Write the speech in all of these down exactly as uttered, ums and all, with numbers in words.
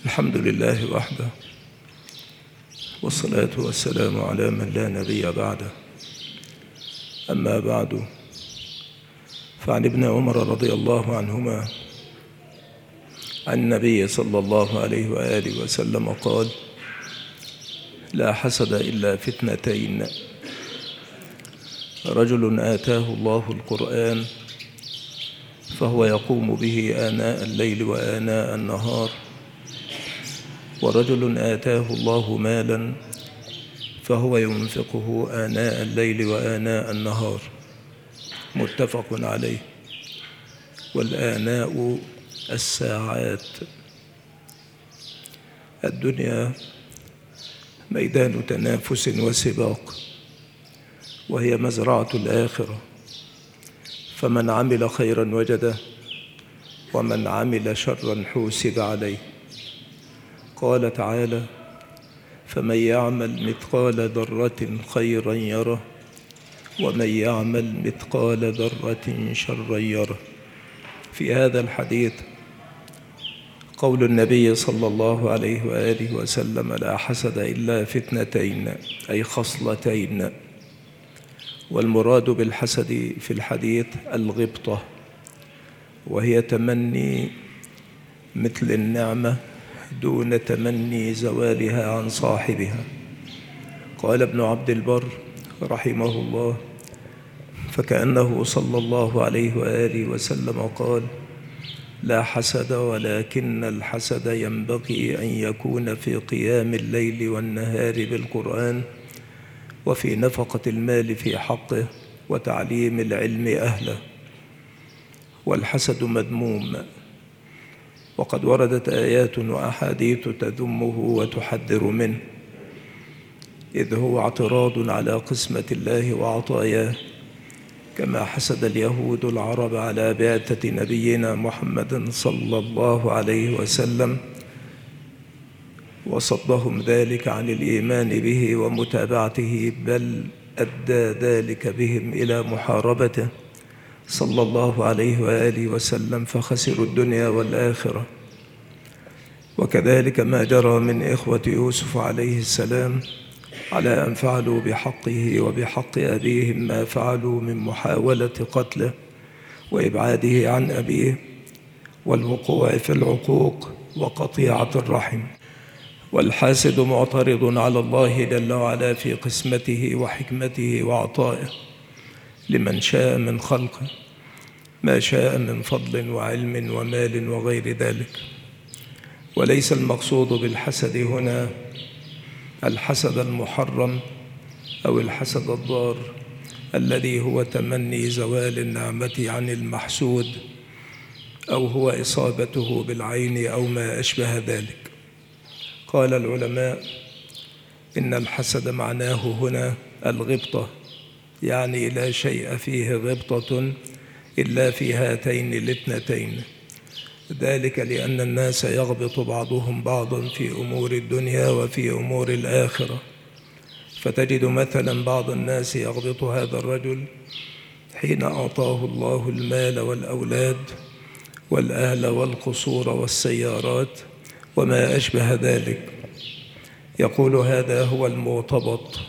الحمد لله وحده، والصلاة والسلام على من لا نبي بعده. أما بعد، فعن ابن عمر رضي الله عنهما عن النبي صلى الله عليه وآله وسلم قال: لا حسد إلا في اثنتين، رجل آتاه الله القرآن فهو يقوم به آناء الليل وآناء النهار، ورجل آتاه الله مالا فهو ينفقه آناء الليل وآناء النهار. متفق عليه. والآناء الساعات. الدنيا ميدان تنافس وسباق، وهي مزرعة الآخرة، فمن عمل خيرا وجده، ومن عمل شرا حوسب عليه. قال تعالى: فمن يعمل مثقال ذرة خيرا يره، ومن يعمل مثقال ذرة شرا يره. في هذا الحديث قول النبي صلى الله عليه وآله وسلم: لا حسد إلا في اثنتين، أي خصلتين. والمراد بالحسد في الحديث الغبطة، وهي تمني مثل النعمة دون تمني زوالها عن صاحبها. قال ابن عبد البر رحمه الله: فكأنه صلى الله عليه وآله وسلم قال: لا حسد، ولكن الحسد ينبغي أن يكون في قيام الليل والنهار بالقرآن، وفي نفقة المال في حقه، وتعليم العلم أهله. والحسد مذموم، وقد وردت آيات وأحاديث تذمه وتحذر منه، إذ هو اعتراض على قسمة الله وعطاياه، كما حسد اليهود العرب على بعثة نبينا محمد صلى الله عليه وسلم، وصدهم ذلك عن الإيمان به ومتابعته، بل أدى ذلك بهم إلى محاربته صلى الله عليه وآله وسلم، فخسروا الدنيا والآخرة. وكذلك ما جرى من إخوة يوسف عليه السلام على أن فعلوا بحقه وبحق أبيهم ما فعلوا من محاولة قتله وإبعاده عن أبيه، والوقوع في العقوق وقطيعة الرحم. والحاسد معترض على الله جل وعلا في قسمته وحكمته وعطائه لمن شاء من خلقه ما شاء من فضل وعلم ومال وغير ذلك. وليس المقصود بالحسد هنا الحسد المحرم أو الحسد الضار الذي هو تمني زوال النعمة عن المحسود، أو هو إصابته بالعين أو ما أشبه ذلك. قال العلماء: إن الحسد معناه هنا الغبطة، يعني لا شيء فيه غبطة إلا في هاتين الاثنتين. ذلك لأن الناس يغبط بعضهم بعضا في أمور الدنيا وفي أمور الآخرة. فتجد مثلا بعض الناس يغبط هذا الرجل حين أعطاه الله المال والأولاد والأهل والقصور والسيارات وما أشبه ذلك، يقول: هذا هو المغتبط.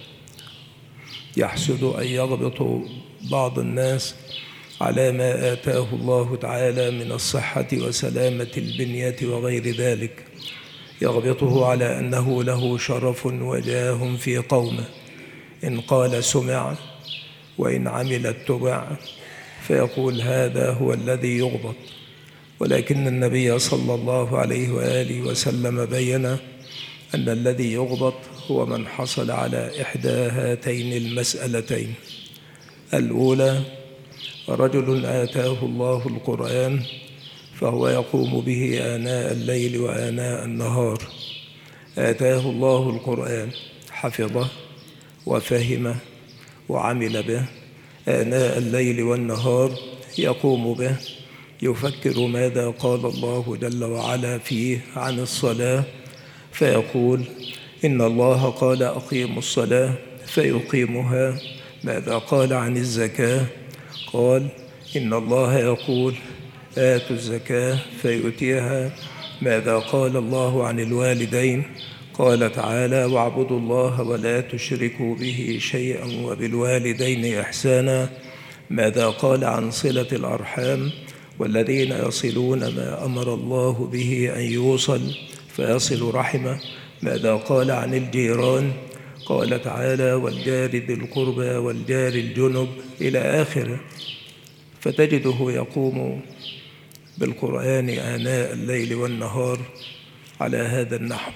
يحسد أن يغبط بعض الناس على ما آتاه الله تعالى من الصحة وسلامة البنية وغير ذلك، يغبطه على أنه له شرف وجاه في قومه، إن قال سمع، وإن عمل اتبع، فيقول هذا هو الذي يغبط. ولكن النبي صلى الله عليه وآله وسلم بين أن الذي يغبط هو من حصل على إحدى هاتين المسألتين: الأولى رجل آتاه الله القرآن فهو يقوم به آناء الليل وآناء النهار. آتاه الله القرآن، حفظه وفهمه وعمل به، آناء الليل والنهار يقوم به، يفكر ماذا قال الله جل وعلا فيه عن الصلاة، فيقول: إن الله قال أقيموا الصلاة، فيقيمها. ماذا قال عن الزكاة؟ قال: إن الله يقول آتوا الزكاة، فيؤتيها. ماذا قال الله عن الوالدين؟ قال تعالى: واعبدوا الله ولا تشركوا به شيئا وبالوالدين إحسانا. ماذا قال عن صلة الأرحام؟ والذين يصلون ما أمر الله به أن يوصل فيصل رحمه. ماذا قال عن الجيران؟ قال تعالى: والجار ذي القربى والجار الجنب إلى آخره. فتجده يقوم بالقرآن آناء الليل والنهار على هذا النحو،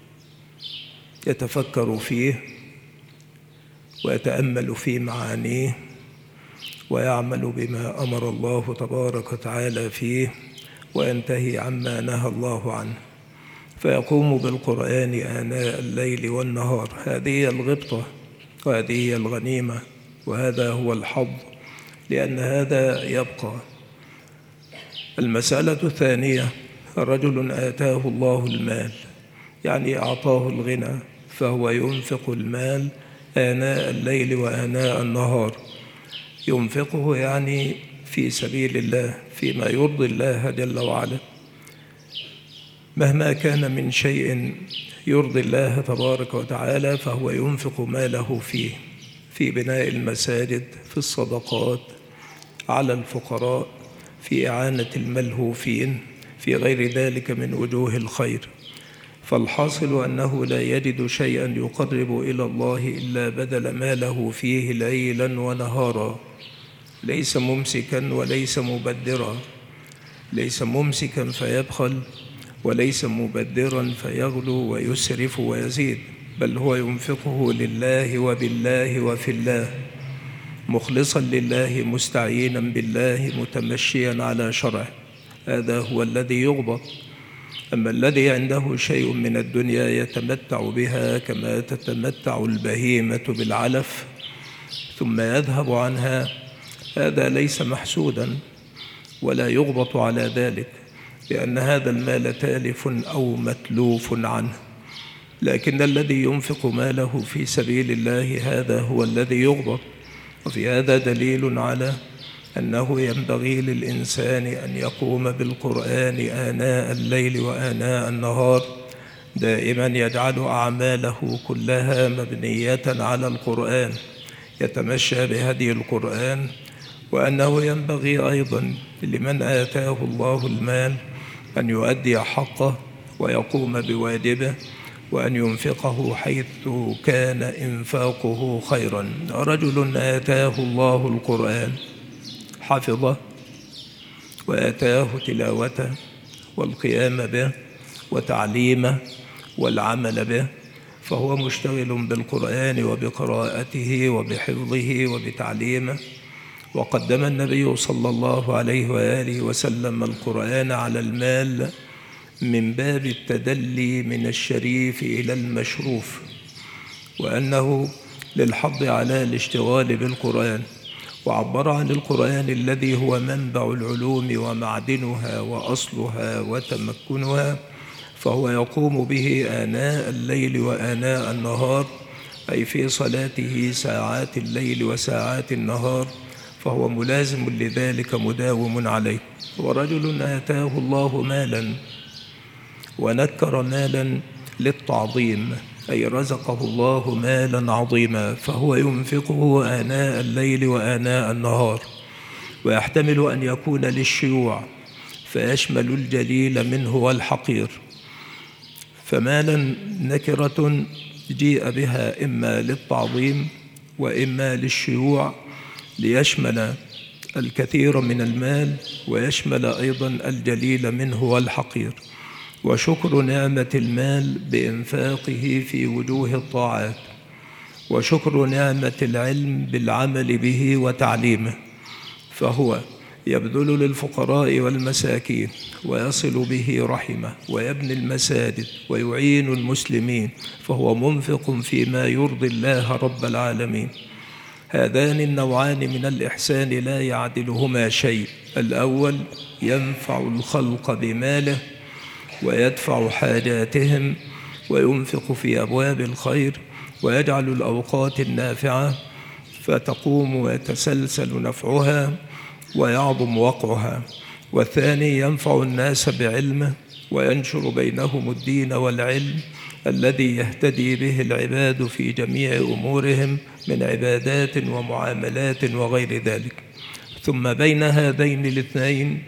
يتفكر فيه ويتأمل في معانيه ويعمل بما أمر الله تبارك وتعالى فيه وينتهي عما نهى الله عنه، فيقوم بالقرآن آناء الليل والنهار. هذه هي الغبطة وهذه هي الغنيمة وهذا هو الحظ، لأن هذا يبقى. المسألة الثانية: رجل آتاه الله المال، يعني أعطاه الغنى، فهو ينفق المال آناء الليل وآناء النهار. ينفقه يعني في سبيل الله، فيما يرضي الله جل وعلا. مهما كان من شيء يرضي الله تبارك وتعالى فهو ينفق ماله فيه، في بناء المساجد، في الصدقات على الفقراء، في إعانة الملهوفين، في غير ذلك من وجوه الخير. فالحاصل أنه لا يجد شيئا يقرب إلى الله إلا بذل ماله فيه ليلا ونهارا، ليس ممسكا وليس مبذرا، ليس ممسكا فيبخل وليس مبذرا فيغلو ويسرف ويزيد، بل هو ينفقه لله وبالله وفي الله، مخلصا لله مستعينا بالله متمشيا على شرعه. هذا هو الذي يغبط. أما الذي عنده شيء من الدنيا يتمتع بها كما تتمتع البهيمة بالعلف ثم يذهب عنها، هذا ليس محسودا ولا يغبط على ذلك، لأن هذا المال تالف أو متلوف عنه. لكن الذي ينفق ماله في سبيل الله هذا هو الذي يغبط. وفي هذا دليل على أنه ينبغي للإنسان أن يقوم بالقرآن آناء الليل وآناء النهار، دائما يجعل أعماله كلها مبنية على القرآن، يتمشى بهدي القرآن. وأنه ينبغي أيضا لمن آتاه الله المال أن يؤدي حقه ويقوم بواجبه، وأن ينفقه حيث كان إنفاقه خيرا. رجل آتاه الله القرآن، حفظه وآتاه تلاوته والقيام به وتعليمه والعمل به، فهو مشتغل بالقرآن وبقراءته وبحفظه وبتعليمه. وقدم النبي صلى الله عليه وآله وسلم القرآن على المال من باب التدلي من الشريف إلى المشروف، وأنه للحظ على الاشتغال بالقرآن. وعبر عن القرآن الذي هو منبع العلوم ومعدنها وأصلها وتمكنها، فهو يقوم به آناء الليل وآناء النهار، أي في صلاته ساعات الليل وساعات النهار، فهو ملازم لذلك مداوم عليه. ورجل آتاه الله مالا، ونكر مالا للتعظيم، أي رزقه الله مالا عظيما، فهو ينفقه آناء الليل وآناء النهار. ويحتمل أن يكون للشيوع فيشمل الجليل منه والحقير. فمالا نكرة جيء بها إما للتعظيم وإما للشيوع، ليشمل الكثير من المال ويشمل أيضا الجليل منه والحقير. وشكر نعمة المال بإنفاقه في وجوه الطاعات، وشكر نعمة العلم بالعمل به وتعليمه، فهو يبذل للفقراء والمساكين ويصل به رحمه ويبني المساجد ويعين المسلمين، فهو منفق فيما يرضي الله رب العالمين. هذان النوعان من الإحسان لا يعدلهما شيء. الأول ينفع الخلق بماله ويدفع حاجاتهم وينفق في أبواب الخير ويجعل الأوقات النافعة فتقوم ويتسلسل نفعها ويعظم وقعها. والثاني ينفع الناس بعلمه وينشر بينهم الدين والعلم الذي يهتدي به العباد في جميع أمورهم من عبادات ومعاملات وغير ذلك. ثم بين هذين الاثنين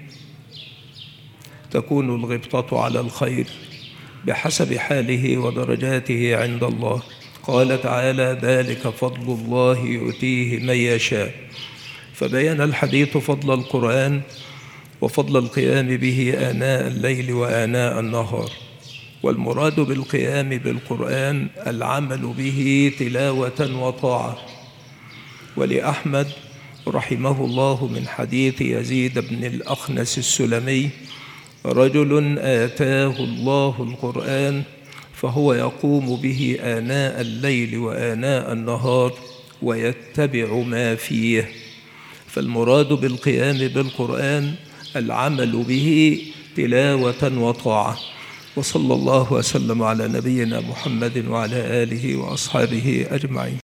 تكون الغبطة على الخير بحسب حاله ودرجاته عند الله. قال تعالى: ذلك فضل الله يؤتيه من يشاء. فبين الحديث فضل القرآن وفضل القيام به آناء الليل وآناء النهار. والمراد بالقيام بالقرآن العمل به تلاوة وطاعة. ولأحمد رحمه الله من حديث يزيد بن الأخنس السلمي: رجل آتاه الله القرآن فهو يقوم به آناء الليل وآناء النهار ويتبع ما فيه. فالمراد بالقيام بالقرآن العمل به تلاوة وطاعة. وصلى الله وسلم على نبينا محمد وعلى آله وأصحابه أجمعين.